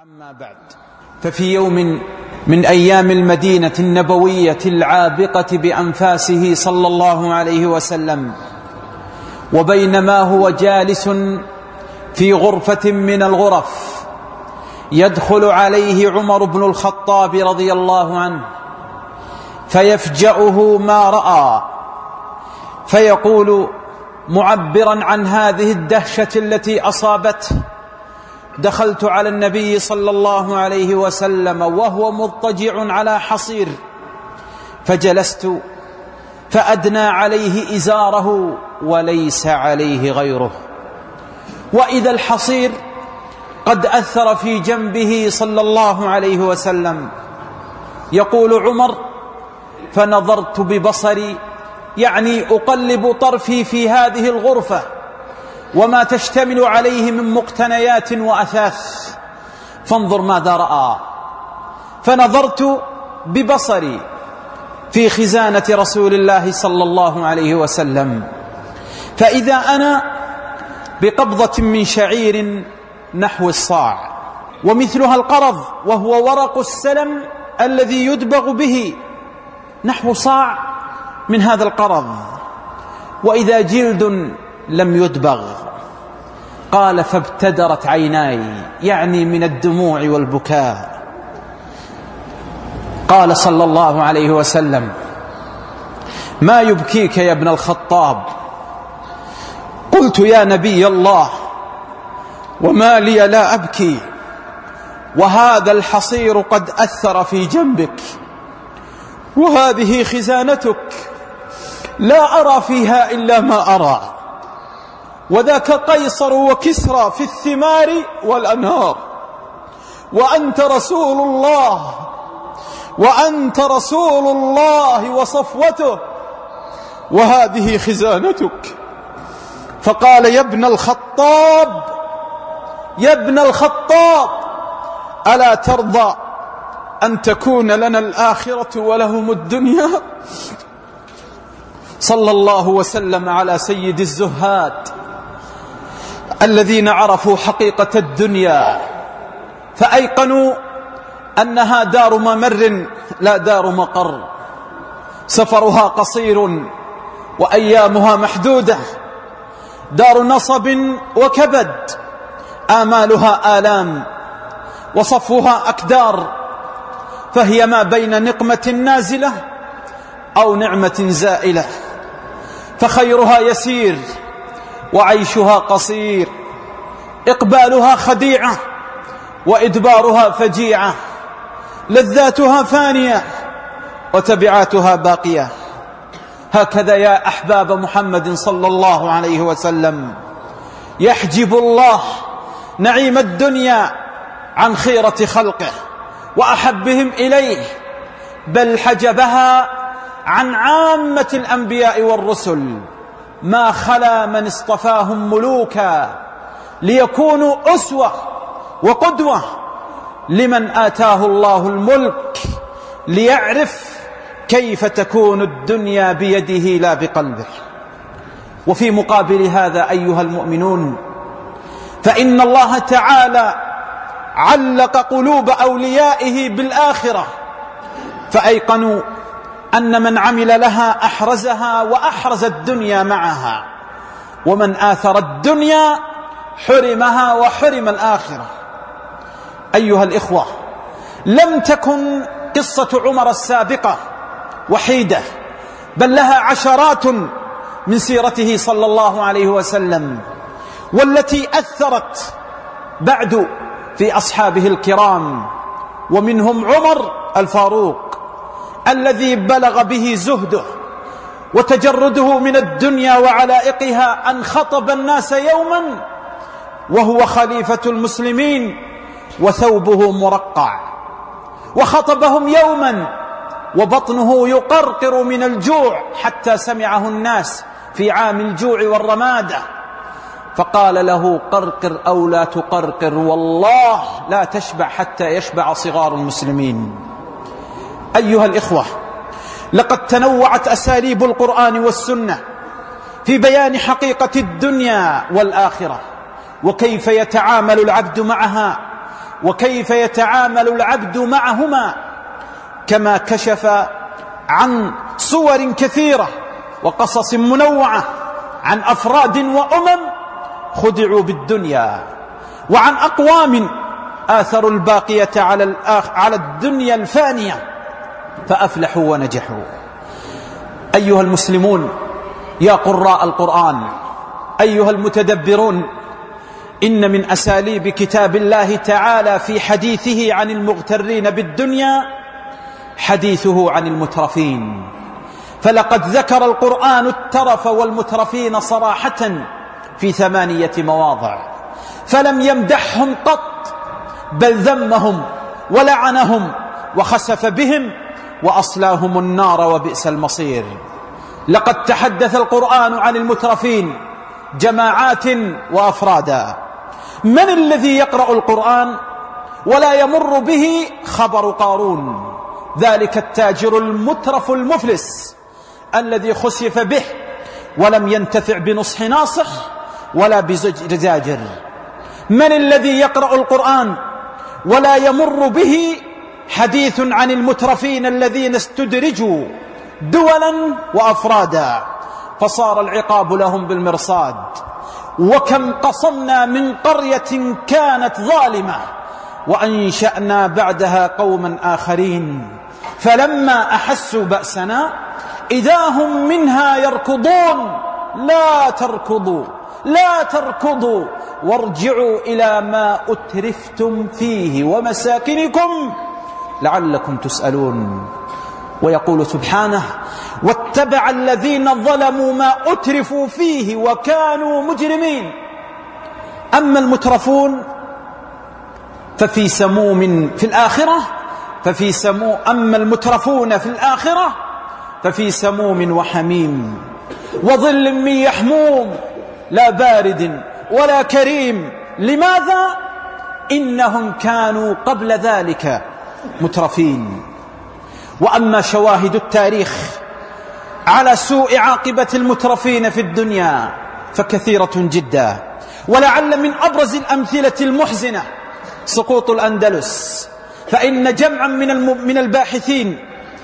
أما بعد، ففي يوم من أيام المدينة النبوية العابقة بأنفاسه صلى الله عليه وسلم، وبينما هو جالس في غرفة من الغرف، يدخل عليه عمر بن الخطاب رضي الله عنه فيفجأه ما رأى، فيقول معبرا عن هذه الدهشة التي أصابته: دخلت على النبي صلى الله عليه وسلم وهو مضطجع على حصير، فجلست فأدنى عليه إزاره وليس عليه غيره، وإذا الحصير قد أثر في جنبه صلى الله عليه وسلم. يقول عمر: فنظرت ببصري، يعني أقلب طرفي في هذه الغرفة وما تشتمل عليه من مقتنيات وأثاث، فانظر ماذا رأى. فنظرت ببصري في خزانة رسول الله صلى الله عليه وسلم، فإذا أنا بقبضة من شعير نحو الصاع، ومثلها القرض وهو ورق السلم الذي يدبغ به، نحو صاع من هذا القرض، وإذا جلد لم يدبغ. قال: فابتدرت عيناي، يعني من الدموع والبكاء. قال صلى الله عليه وسلم: ما يبكيك يا ابن الخطاب؟ قلت: يا نبي الله، وما لي لا أبكي، وهذا الحصير قد أثر في جنبك، وهذه خزانتك لا أرى فيها إلا ما أرى، وذاك قيصر وكسرى في الثمار والأنهار، وأنت رسول الله، وأنت رسول الله وصفوته، وهذه خزانتك. فقال: يا ابن الخطاب، يا ابن الخطاب، ألا ترضى أن تكون لنا الآخرة ولهم الدنيا؟ صلى الله وسلم على سيد الزهاد الذين عرفوا حقيقة الدنيا، فأيقنوا أنها دار ممر لا دار مقر، سفرها قصير وأيامها محدودة، دار نصب وكبد، آمالها آلام وصفها أكدار، فهي ما بين نقمة نازلة أو نعمة زائلة، فخيرها يسير وعيشها قصير، إقبالها خديعة وإدبارها فجيعة، لذاتها فانية وتبعاتها باقية. هكذا يا أحباب محمد صلى الله عليه وسلم يحجب الله نعيم الدنيا عن خيرة خلقه وأحبهم إليه، بل حجبها عن عامة الأنبياء والرسل، ما خلا من اصطفاهم ملوكا ليكونوا أسوة وقدوة لمن آتاه الله الملك، ليعرف كيف تكون الدنيا بيده لا بقلبه. وفي مقابل هذا أيها المؤمنون، فإن الله تعالى علق قلوب أوليائه بالآخرة، فأيقنوا أن من عمل لها أحرزها وأحرز الدنيا معها، ومن آثر الدنيا حرمها وحرم الآخرة. أيها الإخوة، لم تكن قصة عمر السابقة وحيدة، بل لها عشرات من سيرته صلى الله عليه وسلم، والتي أثرت بعد في أصحابه الكرام، ومنهم عمر الفاروق الذي بلغ به زهده وتجرده من الدنيا وعلائقها أن خطب الناس يوما وهو خليفة المسلمين وثوبه مرقع، وخطبهم يوما وبطنه يقرقر من الجوع حتى سمعه الناس في عام الجوع والرمادة، فقال له: قرقر أو لا تقرقر، والله لا تشبع حتى يشبع صغار المسلمين. أيها الإخوة، لقد تنوعت أساليب القرآن والسنة في بيان حقيقة الدنيا والآخرة، وكيف يتعامل العبد معها وكيف يتعامل العبد معهما، كما كشف عن صور كثيرة وقصص منوعة عن أفراد وأمم خدعوا بالدنيا، وعن أقوام آثروا الباقية على الدنيا الفانية فأفلحوا ونجحوا. أيها المسلمون، يا قراء القرآن، أيها المتدبرون، إن من أساليب كتاب الله تعالى في حديثه عن المغترين بالدنيا حديثه عن المترفين، فلقد ذكر القرآن الترف والمترفين صراحة في 8 مواضع، فلم يمدحهم قط، بل ذمهم ولعنهم وخسف بهم وأصلاهم النار وبئس المصير. لقد تحدث القرآن عن المترفين جماعات وأفرادا. من الذي يقرأ القرآن ولا يمر به خبر قارون، ذلك التاجر المترف المفلس الذي خسف به ولم ينتفع بنصح ناصح ولا بزجر؟ من الذي يقرأ القرآن ولا يمر به حديث عن المترفين الذين استدرجوا دولا وأفرادا فصار العقاب لهم بالمرصاد؟ وكم قصمنا من قرية كانت ظالمة وأنشأنا بعدها قوما آخرين فلما أحسوا بأسنا إذا هم منها يركضون. لا تركضوا وارجعوا إلى ما أترفتم فيه ومساكنكم لعلكم تسألون. ويقول سبحانه: واتبع الذين ظلموا ما أترفوا فيه وكانوا مجرمين. أما المترفون ففي سموم في الآخرة أما المترفون في الآخرة ففي سموم وحميم وظل من يحموم لا بارد ولا كريم. لماذا؟ إنهم كانوا قبل ذلك مترفين. وأما شواهد التاريخ على سوء عاقبة المترفين في الدنيا فكثيرة جدا، ولعل من أبرز الأمثلة المحزنة سقوط الأندلس. فإن جمعا من الباحثين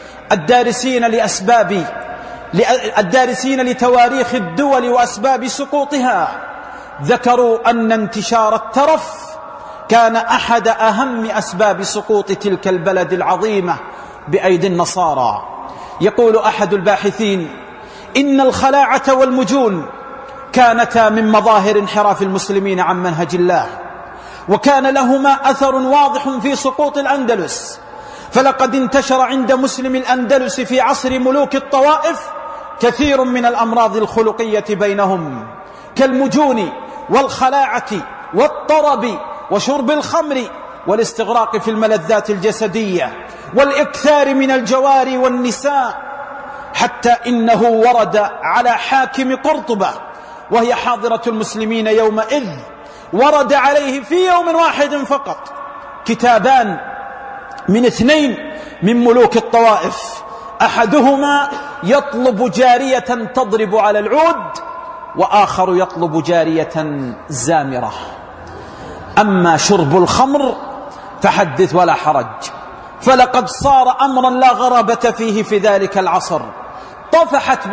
الدارسين لتواريخ الدول وأسباب سقوطها ذكروا أن انتشار الترف كان أحد أهم أسباب سقوط تلك البلد العظيمة بأيدي النصارى. يقول أحد الباحثين: إن الخلاعة والمجون كانتا من مظاهر انحراف المسلمين عن منهج الله، وكان لهما أثر واضح في سقوط الأندلس. فلقد انتشر عند مسلم الأندلس في عصر ملوك الطوائف كثير من الأمراض الخلقية بينهم، كالمجون والخلاعة والطرب وشرب الخمر والاستغراق في الملذات الجسدية والإكثار من الجواري والنساء، حتى إنه ورد على حاكم قرطبة وهي حاضرة المسلمين يومئذ، ورد عليه في يوم واحد فقط كتابان من 2 من ملوك الطوائف، أحدهما يطلب جارية تضرب على العود، وآخر يطلب جارية زامرة. أما شرب الخمر فحدث ولا حرج، فلقد صار أمرا لا غرابة فيه في ذلك العصر. طفحت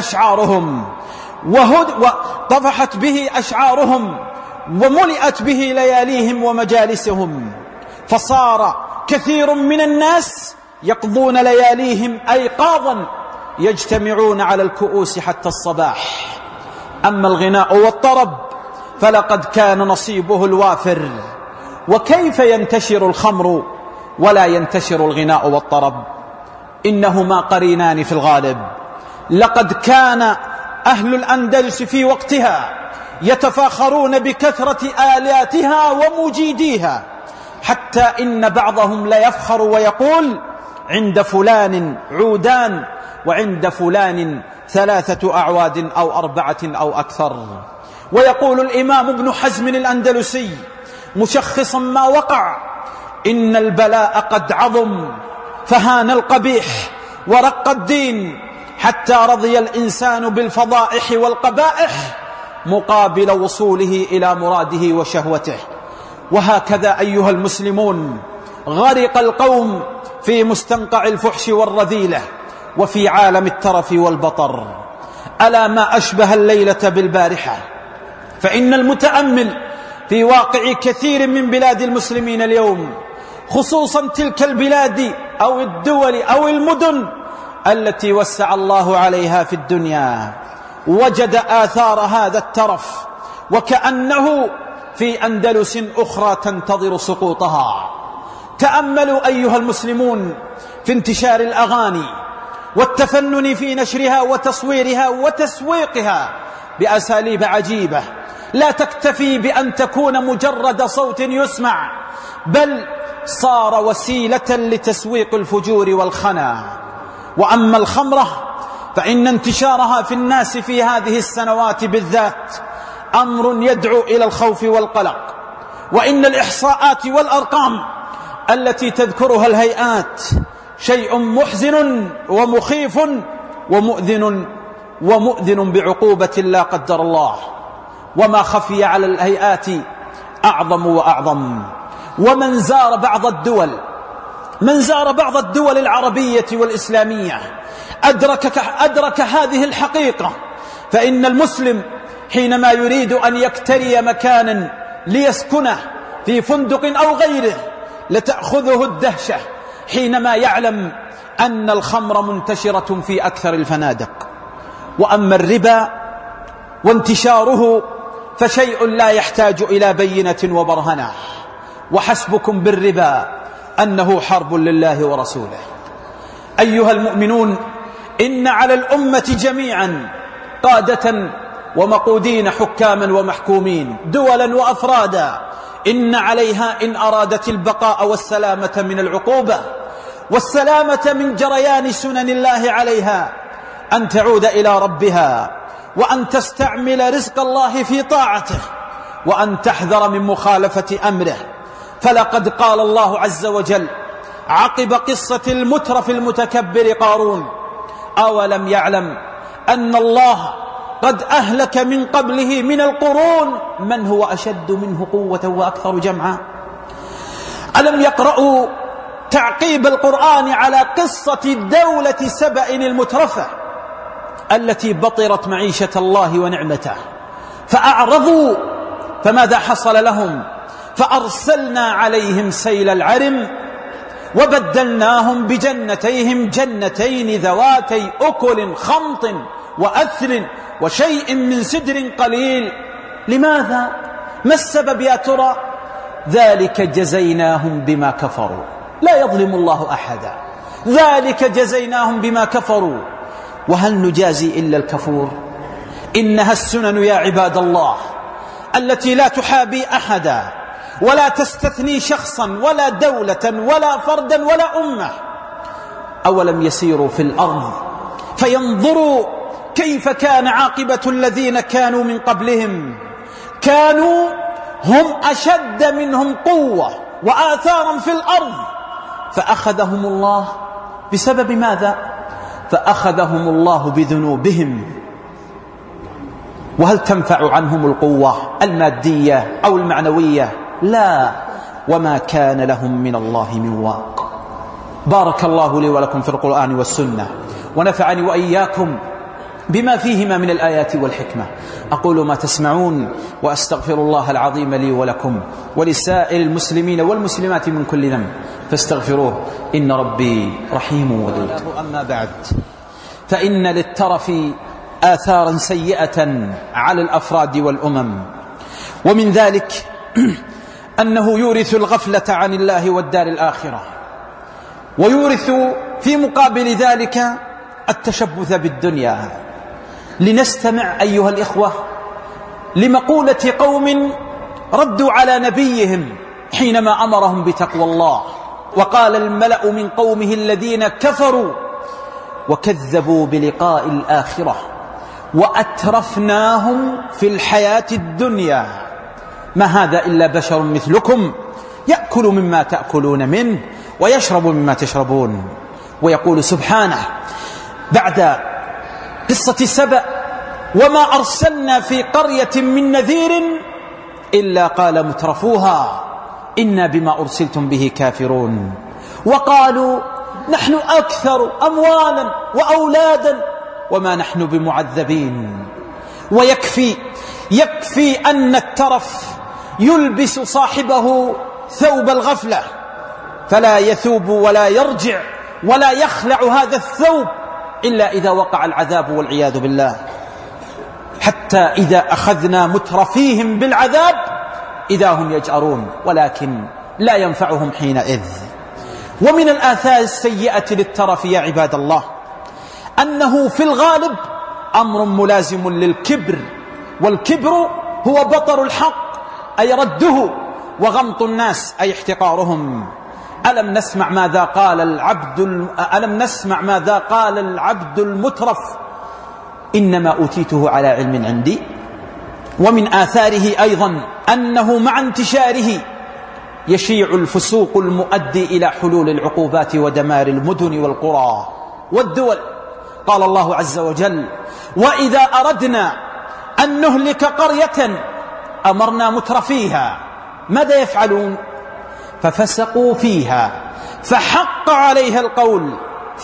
به أشعارهم وملئت به لياليهم ومجالسهم، فصار كثير من الناس يقضون لياليهم أيقاظا يجتمعون على الكؤوس حتى الصباح. أما الغناء والطرب فلقد كان نصيبه الوافر. وكيف ينتشر الخمر ولا ينتشر الغناء والطرب؟ إنهما قرينان في الغالب. لقد كان أهل الأندلس في وقتها يتفاخرون بكثرة آلاتها ومجيديها، حتى إن بعضهم لا يفخر ويقول: عند فلان عودان وعند فلان 3 أعواد أو 4 أو أكثر. ويقول الإمام ابن حزم الأندلسي مشخصا ما وقع: إن البلاء قد عظم فهان القبيح ورق الدين، حتى رضي الإنسان بالفضائح والقبائح مقابل وصوله إلى مراده وشهوته. وهكذا أيها المسلمون غرق القوم في مستنقع الفحش والرذيلة وفي عالم الترف والبطر. ألا ما أشبه الليلة بالبارحة. فإن المتأمل في واقع كثير من بلاد المسلمين اليوم، خصوصا تلك البلاد أو الدول أو المدن التي وسع الله عليها في الدنيا، وجد آثار هذا الترف وكأنه في أندلس أخرى تنتظر سقوطها. تأملوا أيها المسلمون في انتشار الأغاني والتفنن في نشرها وتصويرها وتسويقها بأساليب عجيبة لا تكتفي بأن تكون مجرد صوت يسمع، بل صار وسيلة لتسويق الفجور والخنا. وأما الخمرة فإن انتشارها في الناس في هذه السنوات بالذات أمر يدعو إلى الخوف والقلق. وإن الإحصاءات والأرقام التي تذكرها الهيئات شيء محزن ومخيف ومؤذن بعقوبة لا قدر الله. وما خفي على الهيئات أعظم وأعظم. ومن زار بعض الدول العربية والإسلامية أدرك هذه الحقيقة. فإن المسلم حينما يريد أن يكتري مكانا ليسكنه في فندق أو غيره لتأخذه الدهشة حينما يعلم أن الخمر منتشرة في أكثر الفنادق. وأما الربا وانتشاره فشيء لا يحتاج إلى بينة وبرهنة، وحسبكم بالربا أنه حرب لله ورسوله. أيها المؤمنون، إن على الأمة جميعا قادة ومقودين، حكاما ومحكومين، دولا وأفرادا، إن عليها إن أرادت البقاء والسلامة من العقوبة والسلامة من جريان سنن الله عليها أن تعود إلى ربها، وأن تستعمل رزق الله في طاعته، وأن تحذر من مخالفة أمره. فلقد قال الله عز وجل عقب قصة المترف المتكبر قارون: أولم يعلم أن الله قد أهلك من قبله من القرون من هو أشد منه قوة وأكثر جمعا. ألم يقرأوا تعقيب القرآن على قصة دولة سبأ المترفة التي بطرت معيشة الله ونعمته فأعرضوا؟ فماذا حصل لهم؟ فأرسلنا عليهم سيل العرم وبدلناهم بجنتيهم جنتين ذواتي أكل خمط وأثل وشيء من سدر قليل. لماذا؟ ما السبب يا ترى؟ ذلك جزيناهم بما كفروا. لا يظلم الله أحدا. ذلك جزيناهم بما كفروا. وهل نجازي إلا الكفور؟ إنها السنن يا عباد الله التي لا تحابي أحدا ولا تستثني شخصا ولا دولة ولا فردا ولا أمة. أولم يسيروا في الأرض فينظروا كيف كان عاقبة الذين كانوا من قبلهم، كانوا هم أشد منهم قوة وآثارا في الأرض فأخذهم الله بسبب ماذا؟ فأخذهم الله بذنوبهم. وهل تنفع عنهم القوة المادية أو المعنوية؟ لا، وما كان لهم من الله من واق. بارك الله لي ولكم في القرآن والسنة، ونفعني وإياكم بما فيهما من الآيات والحكمة. أقول ما تسمعون وأستغفر الله العظيم لي ولكم ولسائر المسلمين والمسلمات من كل ذنب فاستغفروه إن ربي رحيم ودود. أما بعد، فإن للترف آثارا سيئة على الأفراد والأمم، ومن ذلك أنه يورث الغفلة عن الله والدار الآخرة، ويورث في مقابل ذلك التشبث بالدنيا. لنستمع أيها الإخوة لمقولة قوم ردوا على نبيهم حينما أمرهم بتقوى الله. وقال الملأ من قومه الذين كفروا وكذبوا بلقاء الآخرة وأترفناهم في الحياة الدنيا ما هذا إلا بشر مثلكم يأكل مما تأكلون منه ويشرب مما تشربون. ويقول سبحانه بعد قصة سبأ: وما أرسلنا في قرية من نذير إلا قال مترفوها إنا بما أرسلتم به كافرون. وقالوا نحن أكثر أموالا وأولادا وما نحن بمعذبين. يكفي أن الترف يلبس صاحبه ثوب الغفلة، فلا يثوب ولا يرجع ولا يخلع هذا الثوب إلا إذا وقع العذاب والعياذ بالله، حتى إذا أخذنا مترفيهم بالعذاب إذا هم يجأرون، ولكن لا ينفعهم حينئذ. ومن الآثار السيئة للترف يا عباد الله أنه في الغالب أمر ملازم للكبر، والكبر هو بطر الحق أي رده، وغمط الناس أي احتقارهم. ألم نسمع ماذا قال العبد المترف إنما أوتيته على علم عندي. ومن آثاره أيضا أنه مع انتشاره يشيع الفسوق المؤدي إلى حلول العقوبات ودمار المدن والقرى والدول. قال الله عز وجل: وإذا أردنا أن نهلك قرية أمرنا مترفيها ماذا يفعلون؟ ففسقوا فيها فحق عليها القول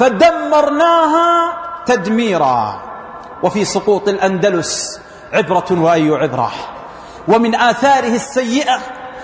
فدمرناها تدميرا. وفي سقوط الأندلس عبرة وأي عبرة. ومن آثاره السيئة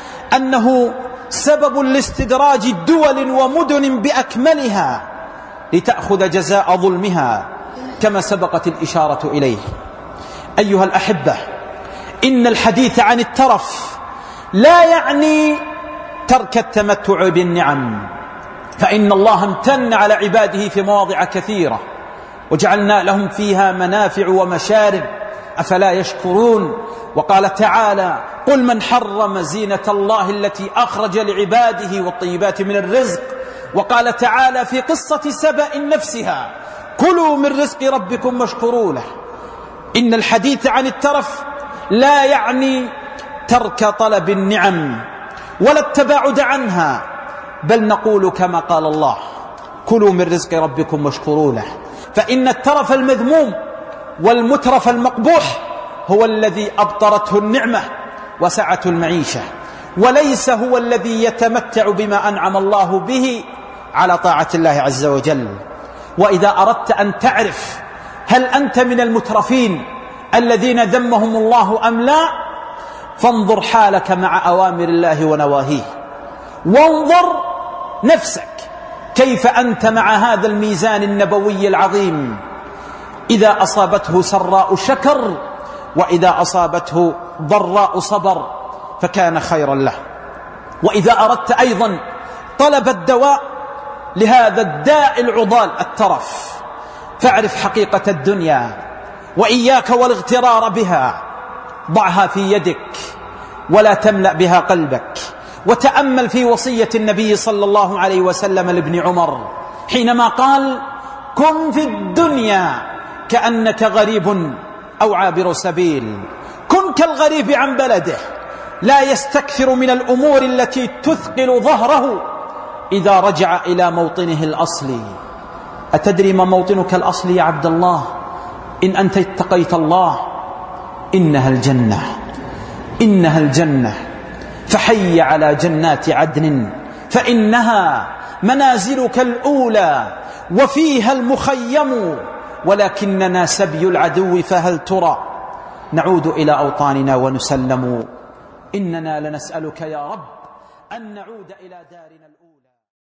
أنه سبب لاستدراج دول ومدن بأكملها لتأخذ جزاء ظلمها كما سبقت الإشارة إليه. أيها الأحبة، إن الحديث عن الترف لا يعني ترك التمتع بالنعم، فإن الله امتن على عباده في مواضع كثيرة وجعلنا لهم فيها منافع ومشارب أفلا يشكرون. وقال تعالى: قل من حرم زينة الله التي أخرج لعباده والطيبات من الرزق. وقال تعالى في قصة سبأ نفسها: كلوا من رزق ربكم واشكروا له. إن الحديث عن الترف لا يعني ترك طلب النعم ولا التباعد عنها، بل نقول كما قال الله: كلوا من رزق ربكم واشكروا له. فإن الترف المذموم والمترف المقبوح هو الذي أبطرته النعمة وسعته المعيشة، وليس هو الذي يتمتع بما أنعم الله به على طاعة الله عز وجل. وإذا أردت أن تعرف هل أنت من المترفين الذين ذمهم الله أم لا، فانظر حالك مع أوامر الله ونواهيه، وانظر نفسك كيف أنت مع هذا الميزان النبوي العظيم. إذا أصابته سراء شكر، وإذا أصابته ضراء صبر، فكان خيرا له. وإذا أردت أيضا طلب الدواء لهذا الداء العضال الترف، فاعرف حقيقة الدنيا وإياك والاغترار بها. ضعها في يدك ولا تملأ بها قلبك. وتأمل في وصية النبي صلى الله عليه وسلم لابن عمر حينما قال: كن في الدنيا كأنك غريب أو عابر سبيل. كن كالغريب عن بلده، لا يستكثر من الأمور التي تثقل ظهره إذا رجع إلى موطنه الأصلي. أتدري ما موطنك الأصلي يا عبد الله؟ إن أنت اتقيت الله إنها الجنة، إنها الجنة. فحي على جنات عدن فإنها منازلك الأولى وفيها المخيم، ولكننا سبي العدو فهل ترى نعود إلى أوطاننا ونسلم. إننا لنسألك يا رب أن نعود إلى دارنا الأولى.